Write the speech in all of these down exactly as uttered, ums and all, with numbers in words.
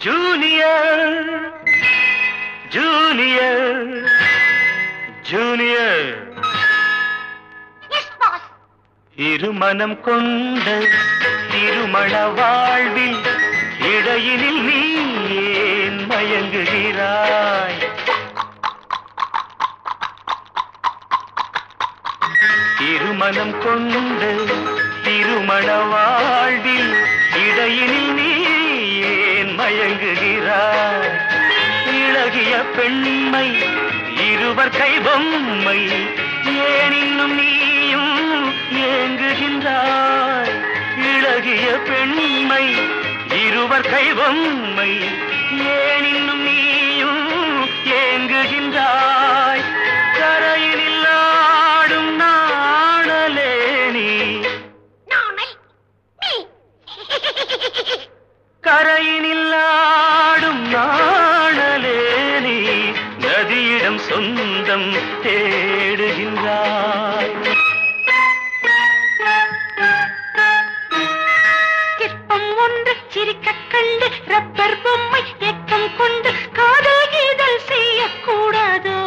Junior junior junior இருமனம் கொண்ட திருமண வாழ்வில் இடையினில் நீ ஏன் மயங்குகிறாய்? இருமனம் கொண்ட திருமண வாழ்வில் இடையினில் நீ ஏன் மயங்குகிறாய்? இளகிய பெண்மை இருவர் கை பொம்மை ஏன் இன்னும் நீயும் ஏங்குகின்றாய்? இளகிய பெண்மை இருவர் கை பொம்மை ஏன் இன்னும் நீயும் ஏங்குகின்றாய்? கரையினில் ஆடும் நாணலே நீ கரையினில் ஆடும் நாணலே நீ நதியிடம் சொந்தம் தேடுகின்றாய். சிற்பம் ஒன்று சிரிக்க கண்டு ரப்பர் பொம்மை ஏக்கம் கொண்டு காதல் கீதல் செய்யக்கூடாதோ?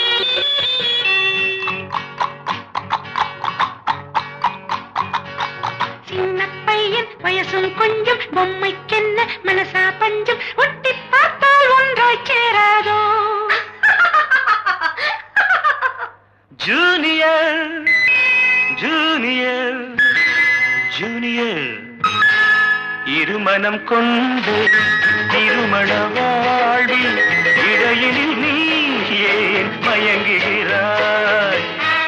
சின்ன பையன் வயசும் கொஞ்சம் பொம்மைக்கென்ன மனசா பஞ்சம் ஒட்டி பார்த்தால் ஒன்றாய் சேராதோ? ஜூனியர் ஜூனியர் ஜூனியர் இருமனம் கொண்டு திருமண வாழ்வில் இடையினில் நீ ஏன் மயங்குகிறாய்?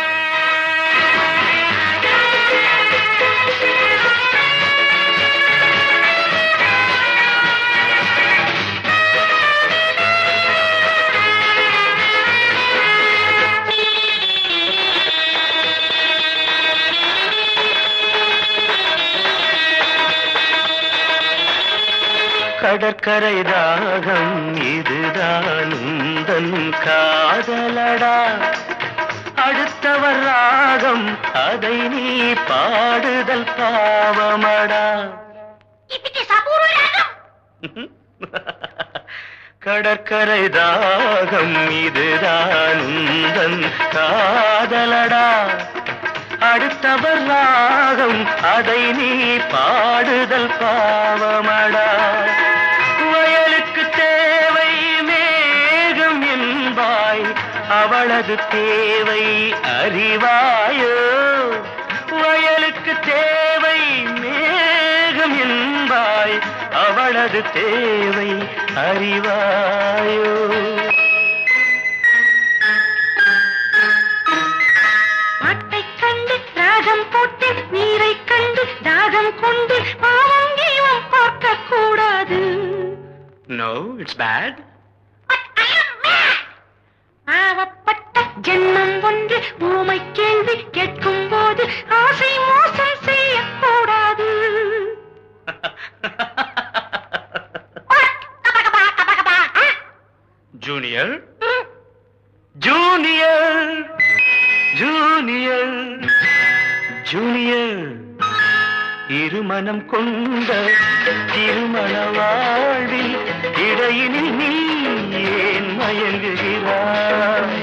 கடற்கரை தாகம் இதுதான் உந்தன் காதலடா. அடுத்தவர் ராகம் அதை நீ பாடுதல் பாவமடா. கடற்கரை தாகம் இதுதான் உந்தன் காதலடா. அடுத்தவர் ராகம் அதை நீ பாடுதல் பாவமடா. வயலுக்கு தேவை மேகம் என்பாய், அவளது தேவை அறிவாயோ? வயலுக்கு தேவை மேகம் என்பாய், அவளது தேவை அறிவாயோ? போட்டு நீரை கண்டு தாகம் கொண்டு பாவம் ஜீவம் பார்க்க கூடாது. No, it's bad. பாவப்பட்ட ஜென்மம் ஒன்று ஊமை கேள்வி கேட்கும் போது ஆசை மோசம் செய்யக்கூடாது. ஜூனியர் ஜூனியர் ஜூனியர் ஜூனியர் இருமனம் கொண்ட திருமண வாழ்வில் இடையினில் நீ ஏன் மயங்குகிறாய்?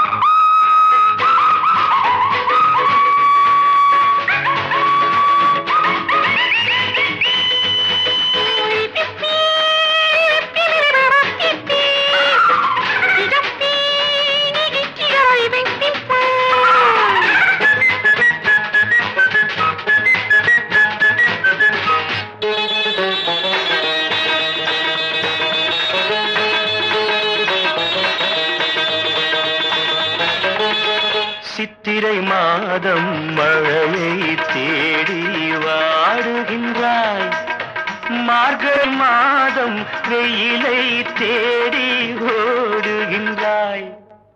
சித்திரை மாதம் மழையை தேடி வாடுகின்றாய், மார்கழி மாதம் வெயிலை தேடி ஓடுகின்றாய்.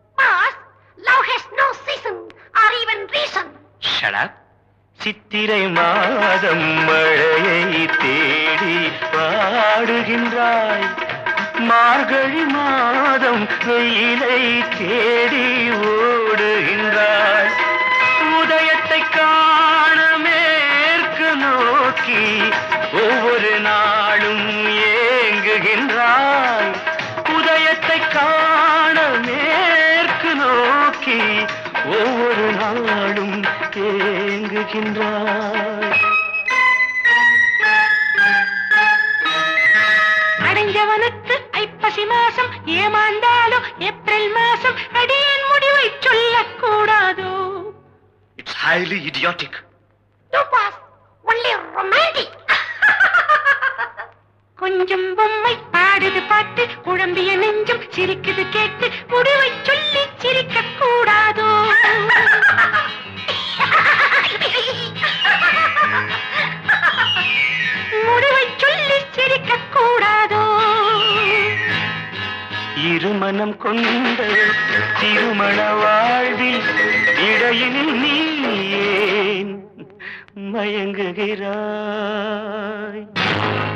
Shut up. சித்திரை மாதம் மழையை தேடி வாடுகின்றாய், மார்கழி மாதம் வெயிலை தேடி ஓடுகின்றாய். உதயத்தை காண மேற்கு நோக்கி ஒவ்வொரு நாளும் ஏங்குகின்றாய். உதயத்தை காண மேற்கு நோக்கி ஒவ்வொரு நாளும் ஏங்குகின்றாய். அடைஞ்சவனுக்கு ஐப்பசி மாசம் ஏமாந்தாலும் ஏப்ரல் மாசம் அடியேன் முடிவை சொல்லக்கூடாதோ? It's highly idiotic. No boss, only romantic. கொஞ்சம் பொம்மை பாடுது பாட்டு குழம்பிய நெஞ்சம் சிரிக்குது கேட்டு முடிவை சொல்லி சிரிக்க கூடாதோ? முடிவை சொல்லி சிரிக்க கூடாதோ? இருமனம் கொண்ட திருமண வாழ்வில் இடையினில் நீ ஏன் மயங்குகிறாய்?